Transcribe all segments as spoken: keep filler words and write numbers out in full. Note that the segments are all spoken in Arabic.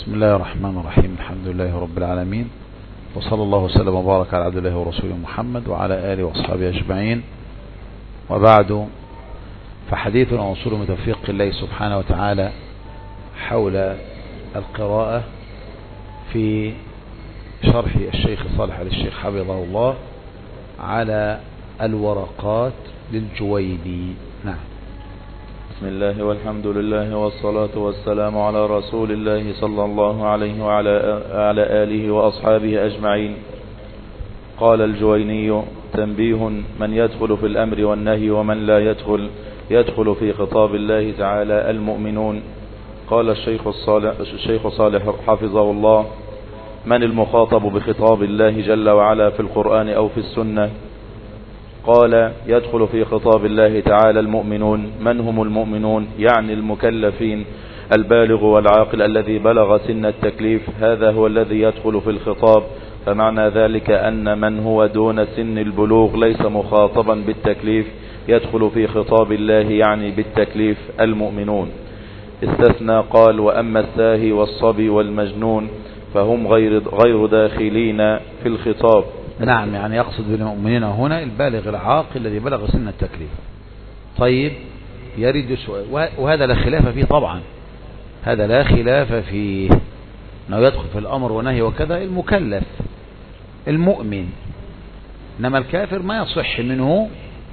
بسم الله الرحمن الرحيم. الحمد لله رب العالمين، وصلى الله وسلم وبارك على عبد الله ورسوله محمد وعلى آله وأصحابه أجمعين، وبعد، فحديثنا عن أصول توفيق الله سبحانه وتعالى حول القراءة في شرح الشيخ صالح آل الشيخ حفظه الله على الورقات للجويني. نعم. بسم الله والحمد لله والصلاة والسلام على رسول الله صلى الله عليه وعلى على آله وأصحابه أجمعين. قال الجويني: تنبيه: من يدخل في الأمر والنهي ومن لا يدخل يدخل في خطاب الله تعالى المؤمنون. قال الشيخ الصالح, الشيخ صالح حفظه الله: من المخاطب بخطاب الله جل وعلا في القرآن أو في السنة؟ قال: يدخل في خطاب الله تعالى المؤمنون. من هم المؤمنون؟ يعني المكلفين، البالغ والعاقل الذي بلغ سن التكليف، هذا هو الذي يدخل في الخطاب. فمعنى ذلك أن من هو دون سن البلوغ ليس مخاطبا بالتكليف يدخل في خطاب الله، يعني بالتكليف، المؤمنون. استثنى قال: وأما الساهي والصبي والمجنون فهم غير غير داخلين في الخطاب. نعم، يعني يقصد بالمؤمنين هنا البالغ العاقل الذي بلغ سن التكليف. طيب، يريد سؤال، وهذا لا خلاف فيه طبعا، هذا لا خلاف فيه انه يدخل في الامر والنهي وكذا المكلف المؤمن، انما الكافر ما يصح منه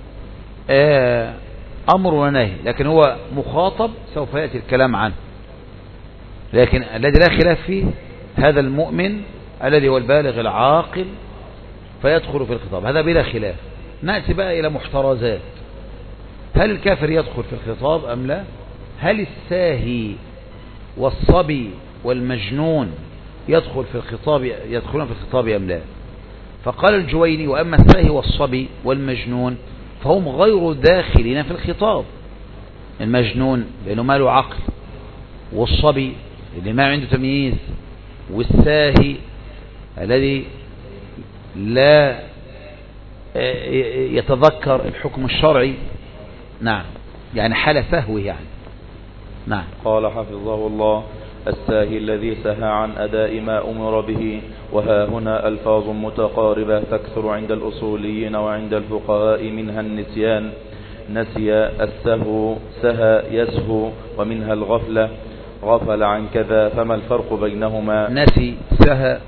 امر ونهي، لكن هو مخاطب سوف يأتي الكلام عنه. لكن الذي لا خلاف فيه هذا المؤمن الذي هو البالغ العاقل فيدخل في الخطاب، هذا بلا خلاف. نأتي بقى إلى محترزات: هل الكافر يدخل في الخطاب أم لا؟ هل الساهي والصبي والمجنون يدخل في الخطاب يدخلون في الخطاب أم لا؟ فقال الجويني: وأما الساهي والصبي والمجنون فهم غير داخلين في الخطاب. المجنون لأنه ما له عقل، والصبي اللي ما عنده تمييز، والساهي الذي لا يتذكر الحكم الشرعي. نعم، يعني حال سهوه يعني. نعم. قال حفظه الله: الساهي الذي سهى عن أداء ما أمر به. وها هنا ألفاظ متقاربة تكثر عند الأصوليين وعند الفقهاء، منها النسيان، نسي، السهو، سهى، يسهو، ومنها الغفلة، غفل عن كذا. فما الفرق بينهما؟ نسي، سهى،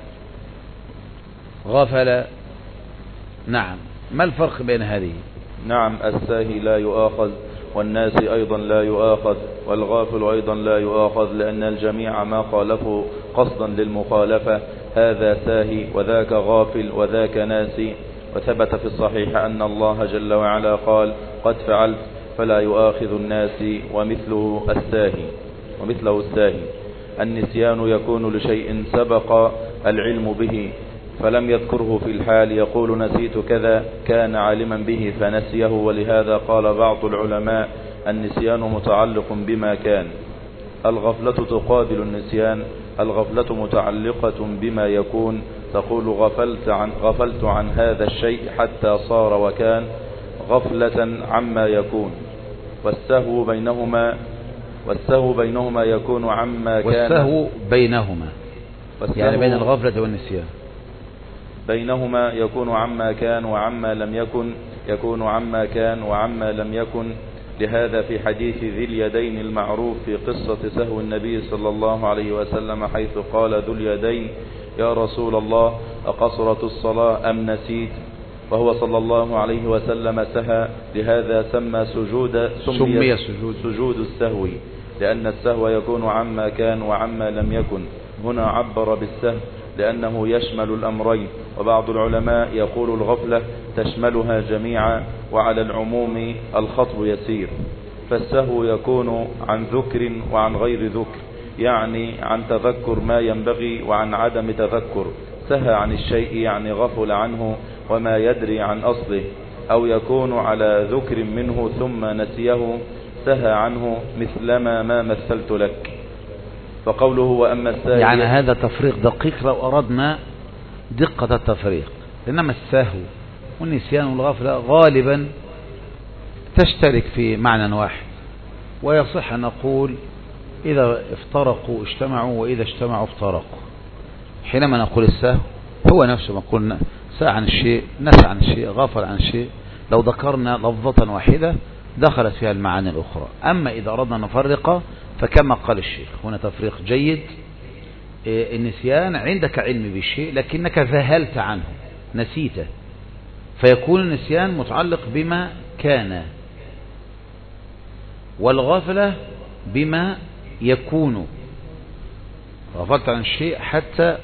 غفل. نعم، ما الفرق بين هذه؟ نعم، الساهي لا يؤاخذ، والناسي أيضا لا يؤاخذ، والغافل أيضا لا يؤاخذ، لأن الجميع ما خالفوا قصدا للمخالفة. هذا ساهي وذاك غافل وذاك ناسي. وثبت في الصحيح أن الله جل وعلا قال: قد فعلت، فلا يؤاخذ الناسي، ومثله الساهي ومثله الساهي. النسيان يكون لشيء سبق العلم به فلم يذكره في الحال، يقول: نسيت كذا، كان عالما به فنسيه. ولهذا قال بعض العلماء: النسيان متعلق بما كان. الغفلة تقابل النسيان. الغفلة متعلقة بما يكون، تقول: غفلت عن, غفلت عن هذا الشيء حتى صار وكان، غفلة عما يكون. والسهو بينهما والسهو بينهما يكون عما كان. والسهو بينهما يعني بين الغفلة والنسيان، بينهما يكون عما كان وعما لم يكن، يكون عما كان وعما لم يكن. لهذا في حديث ذي اليدين المعروف في قصة سهو النبي صلى الله عليه وسلم، حيث قال ذو اليدين: يا رسول الله، أقصرت الصلاة أم نسيت؟ وهو صلى الله عليه وسلم سهى. لهذا سمى سجود سمي سجود, سجود السهو، لأن السهو يكون عما كان وعما لم يكن. هنا عبر بالسهو لأنه يشمل الأمرين. وبعض العلماء يقول: الغفلة تشملها جميعا، وعلى العموم الخطب يسير. فالسهو يكون عن ذكر وعن غير ذكر، يعني عن تذكر ما ينبغي وعن عدم تذكر. سهى عن الشيء يعني غفل عنه وما يدري عن أصله، أو يكون على ذكر منه ثم نسيه، سهى عنه، مثلما ما مثلت لك. فقوله: وأما الساهي، يعني هذا تفريق دقيق لو أردنا دقة التفريق. إنما السهو والنسيان والغفلة غالبا تشترك في معنى واحد، ويصح أن نقول إذا افترقوا اجتمعوا وإذا اجتمعوا افترقوا. حينما نقول السهو هو نفسه ما قلنا ساء عن الشيء، نسى عن الشيء، غفل عن الشيء. لو ذكرنا لفظة واحدة دخلت فيها المعاني الأخرى. أما إذا أردنا نفرق فكما قال الشيخ هنا تفريق جيد. النسيان عندك علم بالشيء لكنك ذهلت عنه نسيته، فيكون النسيان متعلق بما كان، والغفلة بما يكون. غفلت عن الشيء حتى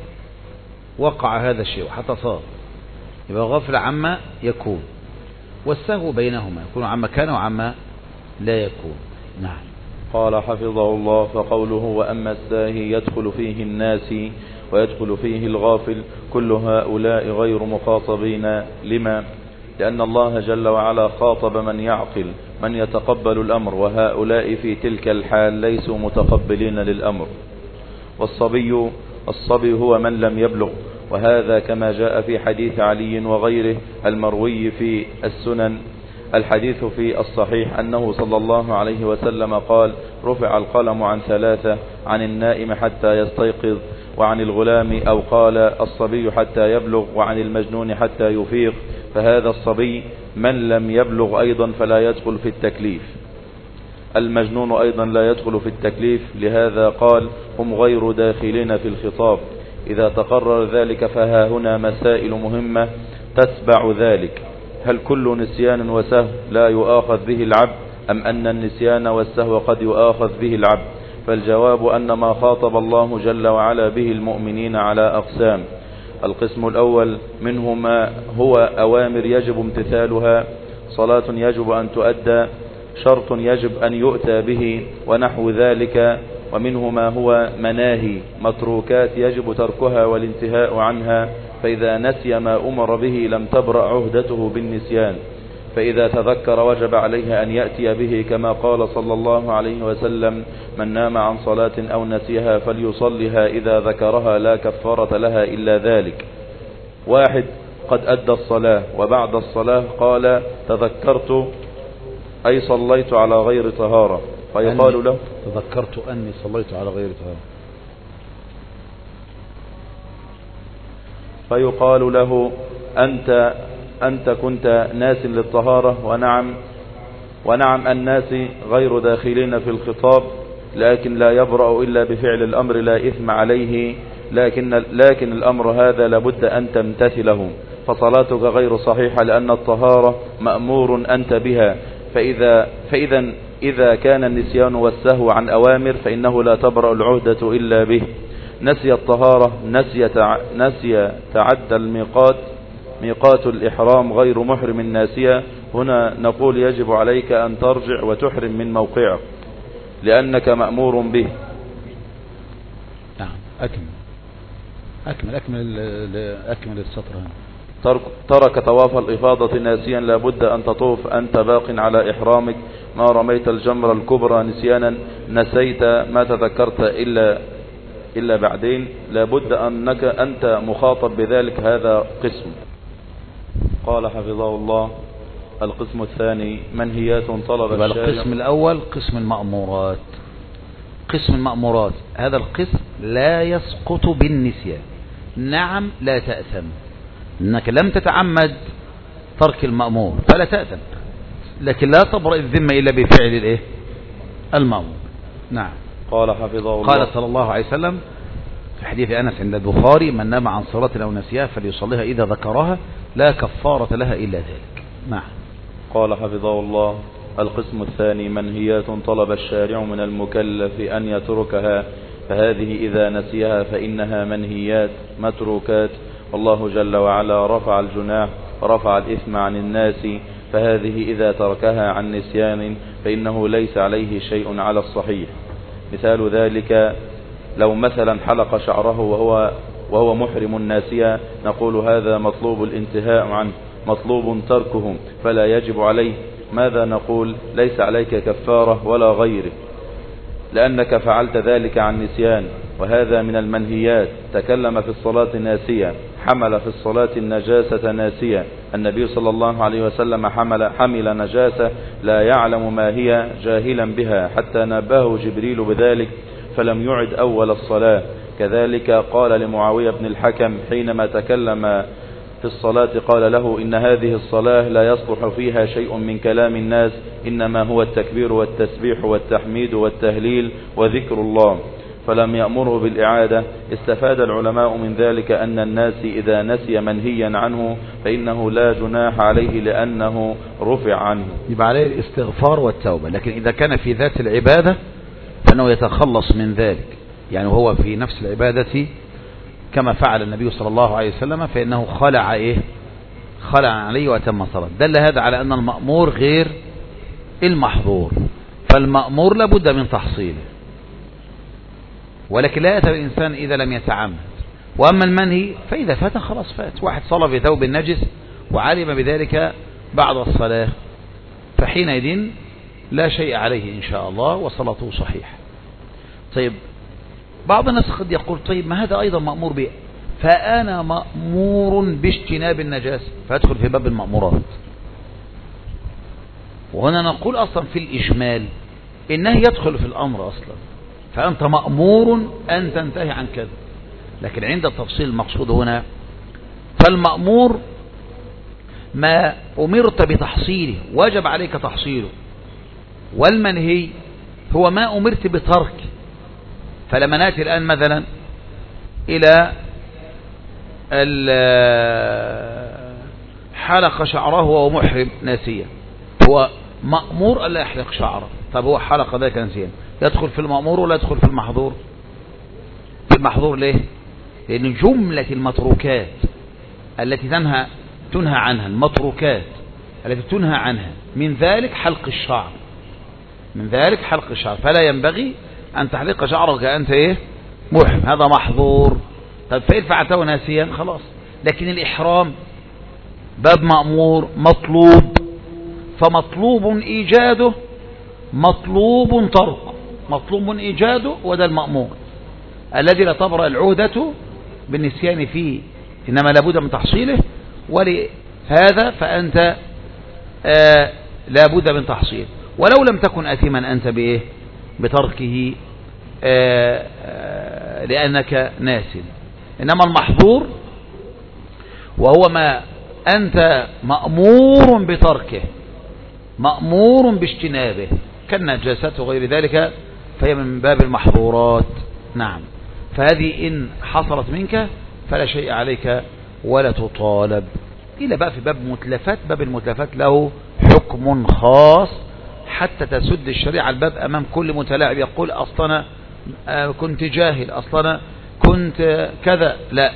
وقع هذا الشيء وحتى صار، يبقى غفلة عما يكون. والسهو بينهما يكون عما كان وعما لا يكون. نعم. قال حفظه الله: فقوله وأما الساهي يدخل فيه الناس ويدخل فيه الغافل، كل هؤلاء غير مخاطبين. لما؟ لأن الله جل وعلا خاطب من يعقل، من يتقبل الأمر، وهؤلاء في تلك الحال ليسوا متقبلين للأمر. والصبي الصبي هو من لم يبلغ، وهذا كما جاء في حديث علي وغيره المروي في السنن. الحديث في الصحيح أنه صلى الله عليه وسلم قال: رفع القلم عن ثلاثة، عن النائم حتى يستيقظ، وعن الغلام، أو قال الصبي حتى يبلغ، وعن المجنون حتى يفيق. فهذا الصبي من لم يبلغ أيضا فلا يدخل في التكليف. المجنون أيضا لا يدخل في التكليف، لهذا قال: هم غير داخلين في الخطاب. إذا تقرر ذلك فها هنا مسائل مهمة تتبع ذلك: هل كل نسيان وسهو لا يؤاخذ به العبد، أم أن النسيان والسهو قد يؤاخذ به العبد؟ فالجواب أن ما خاطب الله جل وعلا به المؤمنين على أقسام. القسم الأول منه ما هو أوامر يجب امتثالها، صلاة يجب أن تؤدى، شرط يجب أن يؤتى به، ونحو ذلك. ومنه ما هو مناهي، متروكات يجب تركها والانتهاء عنها، فإذا نسي ما أمر به لم تبرأ عهدته بالنسيان، فإذا تذكر وجب عليه أن يأتي به، كما قال صلى الله عليه وسلم: من نام عن صلاة أو نسيها فليصلها إذا ذكرها لا كفارة لها إلا ذلك. واحد قد أدى الصلاة وبعد الصلاة قال: تذكرت أي صليت على غير طهارة، فيقال له: تذكرت أني صليت على غير طهارة، فيقال له: أنت أنت كنت ناس للطهارة. ونعم ونعم الناس غير داخلين في الخطاب، لكن لا يبرأ إلا بفعل الأمر لا إثم عليه، لكن, لكن الأمر هذا لابد أن تمتثله، فصلاتك غير صحيحة لأن الطهارة مأمور أنت بها. فإذا, فإذا إذا كان النسيان والسهو عن أوامر فإنه لا تبرأ العهدة إلا به. نسي الطهارة، نسي, تع... نسي تعدى الميقات، ميقات الإحرام غير محرم ناسيا، هنا نقول يجب عليك أن ترجع وتحرم من موقعك لأنك مأمور به. نعم. أكمل أكمل أكمل أكمل السطر هنا. ترك, ترك طواف الإفاضة ناسيا، لابد أن تطوف أنت باق على إحرامك. ما رميت الجمرة الكبرى نسيانا، نسيت ما تذكرت إلا إلا بعدين، لابد أنك أنت مخاطب بذلك. هذا قسم. قال حفظه الله: القسم الثاني منهيات طلب الشارع. القسم الأول قسم المأمورات. قسم المأمورات هذا القسم لا يسقط بالنسيان. نعم لا تأثم، إنك لم تتعمد ترك المأمور فلا تأثم، لكن لا تبرأ الذمة إلا بفعل الإيه؟ المأمور. نعم. قال حفظه الله: قال صلى الله عليه وسلم في حديث أنس عند البخاري: من نام عن صلاة أو نسيها فليصليها إذا ذكرها لا كفارة لها إلا ذلك. نعم. قال حفظه الله: القسم الثاني منهيات طلب الشارع من المكلف أن يتركها، فهذه إذا نسيها فإنها منهيات متروكات، والله جل وعلا رفع الجناح ورفع الإثم عن الناس، فهذه إذا تركها عن نسيان فإنه ليس عليه شيء على الصحيح. مثال ذلك لو مثلا حلق شعره وهو, وهو محرم ناسيا، نقول هذا مطلوب الانتهاء عنه، مطلوب تركه فلا يجب عليه. ماذا نقول؟ ليس عليك كفارة ولا غيره، لأنك فعلت ذلك عن نسيان، وهذا من المنهيات. تكلم في الصلاة ناسيا، حمل في الصلاة النجاسة ناسيا. النبي صلى الله عليه وسلم حمل, حمل نجاسة لا يعلم ما هي جاهلا بها حتى نبهه جبريل بذلك فلم يعد أول الصلاة. كذلك قال لمعاوية بن الحكم حينما تكلم في الصلاة قال له إن هذه الصلاة لا يصلح فيها شيء من كلام الناس إنما هو التكبير والتسبيح والتحميد والتهليل وذكر الله، فلم يأمره بالإعادة. استفاد العلماء من ذلك أن الناس إذا نسي منهيا عنه فإنه لا جناح عليه لأنه رفع عنه، يبقى عليه الاستغفار والتوبة. لكن إذا كان في ذات العبادة فإنه يتخلص من ذلك، يعني هو في نفس العبادة كما فعل النبي صلى الله عليه وسلم فإنه خلع إيه خلع عليه وأتم صلاة. دل هذا على أن المأمور غير المحظور، فالمأمور لابد من تحصيله، ولكن لا يأتي الإنسان إذا لم يتعمد. وأما المنهي فإذا فات خلاص فات. واحد صلى في ثوب النجس وعلم بذلك بعد الصلاة فحينئذ لا شيء عليه إن شاء الله وصلاته صحيح. طيب بعض الناس قد يقول طيب ما هذا أيضا مأمور به، فأنا مأمور باجتناب النجاسة، فأدخل في باب المأمورات. وهنا نقول أصلا في الإجمال إنه يدخل في الأمر أصلا، فأنت مأمور أن تنتهي عن كذا. لكن عند التفصيل المقصود هنا فالمأمور ما أمرت بتحصيله وجب عليك تحصيله، والمنهي هو ما أمرت بتركه. فلما نأتي الآن مثلا إلى حلق شعره وهو محرم ناسيا، هو مأمور ألا يحلق شعره. طب هو حلق ذلك ناسيا، يدخل في المأمور ولا يدخل في المحظور؟ في المحظور. ليه؟ لأن جملة المتروكات التي تنهى تنهى عنها المتروكات التي تنهى عنها من ذلك حلق الشعر، من ذلك حلق الشعر، فلا ينبغي أن تحلق شعرك أنت إيه محرم، هذا محظور. طب فإن فعلته ناسيا خلاص. لكن الإحرام باب مأمور مطلوب، فمطلوب إيجاده مطلوب تركه، مطلوب إيجاده وده المأمور الذي لا تبرأ العودة بالنسيان فيه، إنما لابد من تحصيله. ولهذا فأنت آه لابد من تحصيله، ولو لم تكن أثما أنت بإيه بتركه آه آه لأنك ناسٍ. إنما المحظور وهو ما أنت مأمور بتركه مأمور باجتنابه كالنجاسات وغير ذلك، فهي من باب المحظورات. نعم، فهذه إن حصلت منك فلا شيء عليك ولا تطالب. إلا بقى في باب متلفات، باب المتلفات له حكم خاص حتى تسد الشريعة الباب أمام كل متلاعب يقول أصلا كنت جاهل، أصلا كنت كذا. لا،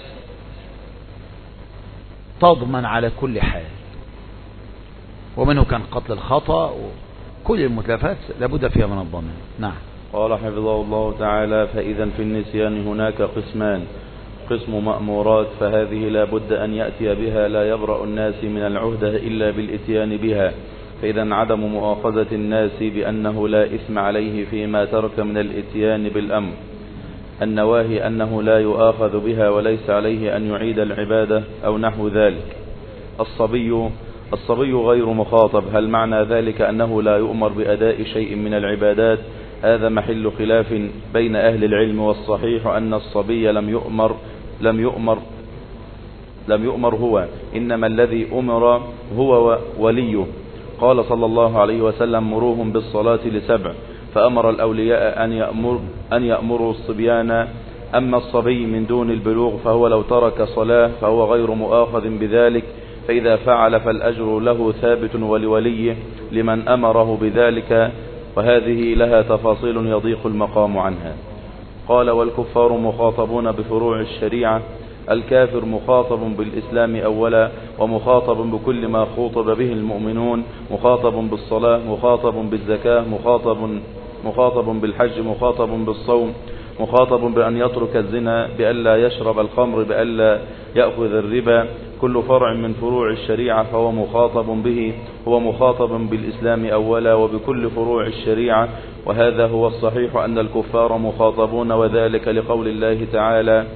تضمن على كل حال، ومنه كان قتل الخطأ، وكل المتلفات لابد فيها من الضمان. نعم. قال حفظه الله تعالى: فإذا في النسيان هناك قسمان: قسم مأمورات، فهذه لا بد أن يأتي بها، لا يبرأ الناس من العهدة إلا بالإتيان بها، فإذا عدم مؤاخذة الناس بأنه لا إثم عليه فيما ترك من الإتيان بالأمر. النواهي أنه لا يؤاخذ بها وليس عليه أن يعيد العبادة أو نحو ذلك. الصبي الصبي غير مخاطب، هل معنى ذلك أنه لا يؤمر بأداء شيء من العبادات؟ هذا محل خلاف بين أهل العلم، والصحيح أن الصبي لم يؤمر لم يؤمر لم يؤمر هو، إنما الذي أمر هو وليه. قال صلى الله عليه وسلم: مروهم بالصلاة لسبع، فأمر الأولياء أن يأمر أن يأمروا الصبيان. أما الصبي من دون البلوغ فهو لو ترك صلاة فهو غير مؤاخذ بذلك، فإذا فعل فالأجر له ثابت ولوليه لمن أمره بذلك، وهذه لها تفاصيل يضيق المقام عنها. قال: والكفار مخاطبون بفروع الشريعة. الكافر مخاطب بالإسلام أولا، ومخاطب بكل ما خوطب به المؤمنون، مخاطب بالصلاة، مخاطب بالزكاة، مخاطب مخاطب بالحج، مخاطب بالصوم، مخاطب بأن يترك الزنا، بألا يشرب الخمر، بألا يأخذ الربا. كل فرع من فروع الشريعة فهو مخاطب به، هو مخاطب بالإسلام أولا وبكل فروع الشريعة. وهذا هو الصحيح أن الكفار مخاطبون، وذلك لقول الله تعالى: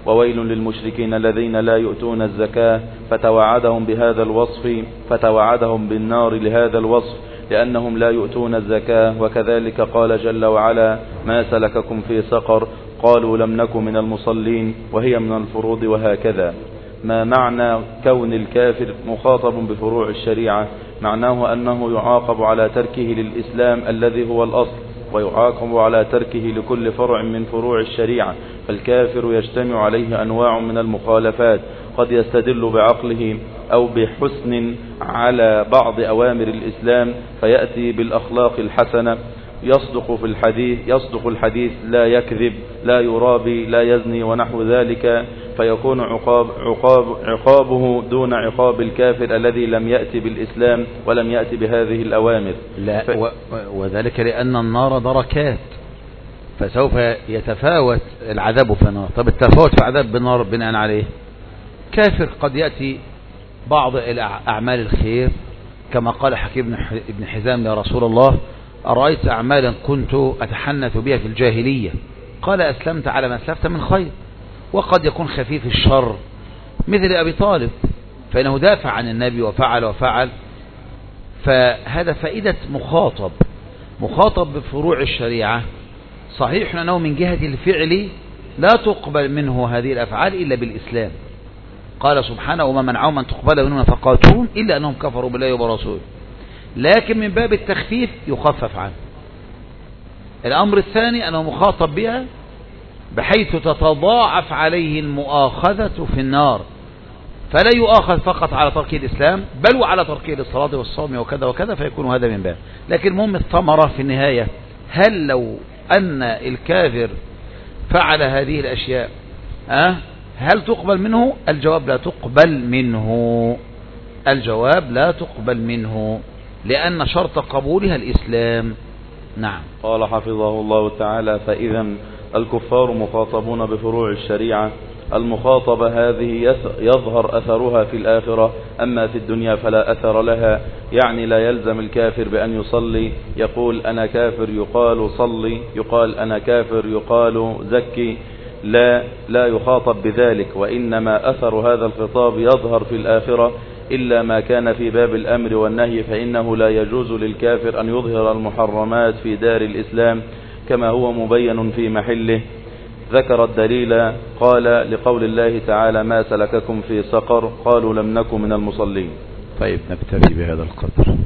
وويل للمشركين الذين لا يؤتون الزكاة، فتوعدهم بهذا الوصف فتوعدهم بالنار لهذا الوصف لأنهم لا يؤتون الزكاة. وكذلك قال جل وعلا: ما سلككم في سقر؟ قالوا لم نك من المصلين، وهي من الفروض. وهكذا. ما معنى كون الكافر مخاطب بفروع الشريعة؟ معناه أنه يعاقب على تركه للإسلام الذي هو الأصل، ويعاقب على تركه لكل فرع من فروع الشريعة. فالكافر يجتمع عليه أنواع من المخالفات، قد يستدل بعقله أو بحسن على بعض أوامر الإسلام فيأتي بالأخلاق الحسنة، يصدق في الحديث يصدق الحديث لا يكذب، لا يرابي، لا يزني، ونحو ذلك، فيكون عقاب عقاب عقابه دون عقاب الكافر الذي لم يأتي بالإسلام ولم يأتي بهذه الأوامر. لا ف... و... وذلك لأن النار دركات، فسوف يتفاوت العذاب في النار. طب التفاوت في العذاب بالنار بناء عليه؟ كافر قد يأتي بعض أعمال الخير كما قال حكيم بن حزام: يا رسول الله، أرأيت أعمالا كنت أتحنث بها في الجاهلية؟ قال: أسلمت على ما أسلفت من خير. وقد يكون خفيف الشر مثل أبي طالب، فإنه دافع عن النبي وفعل وفعل. فهذا فائدة مخاطب مخاطب بفروع الشريعة. صحيح أنه من جهة الفعل لا تقبل منه هذه الأفعال إلا بالإسلام. قال سبحانه: وما منعهم أن تقبل منهم نفقاتهم إلا أنهم كفروا بالله وبرسوله. لكن من باب التخفيف يخفف عنه. الأمر الثاني أنه مخاطب بها بحيث تتضاعف عليه المؤاخذة في النار، فلا يؤاخذ فقط على ترك الإسلام بل وعلى تركه للصلاة والصوم وكذا وكذا، فيكون هذا من باب. لكن المهم الثمرة في النهاية: هل لو أن الكافر فعل هذه الأشياء أه هل تقبل منه؟ الجواب: لا تقبل منه. الجواب: لا تقبل منه، لأن شرط قبولها الإسلام. نعم. قال حفظه الله تعالى: فإذا الكفار مخاطبون بفروع الشريعة. المخاطبة هذه يظهر أثرها في الآخرة، أما في الدنيا فلا أثر لها. يعني لا يلزم الكافر بأن يصلي يقول أنا كافر يقال صلي، يقال أنا كافر يقال زكي. لا لا يخاطب بذلك، وإنما أثر هذا الخطاب يظهر في الآخرة، إلا ما كان في باب الأمر والنهي، فإنه لا يجوز للكافر أن يظهر المحرمات في دار الإسلام كما هو مبين في محله. ذكر الدليل، قال: لقول الله تعالى: ما سلككم في سقر؟ قالوا لم نك من المصلين. طيب، نكتفي بهذا القدر.